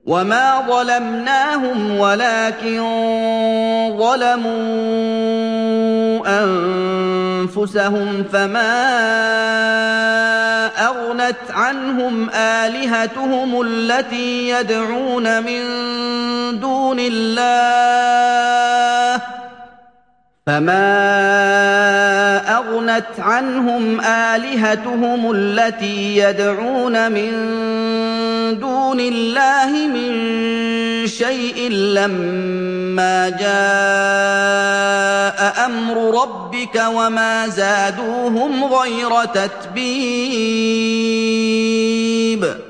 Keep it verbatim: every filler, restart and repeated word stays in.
وَمَا ظَلَمْنَاهُمْ وَلَٰكِن ظَلَمُوا أَنفُسَهُمْ فَمَا أَغْنَتْ عَنْهُمْ آلِهَتُهُمُ الَّتِي يَدْعُونَ مِن دُونِ اللَّهِ فَمَا أَغْنَتْ عَنْهُمْ آلِهَتُهُمُ الَّتِي يَدْعُونَ مِن دُونِ اللَّهِ مِن شَيْءٍ لَّمَّا جَاءَ أَمْرُ رَبِّكَ وَمَا زَادُوهُمْ غَيْرَ تَتْبِيبٍ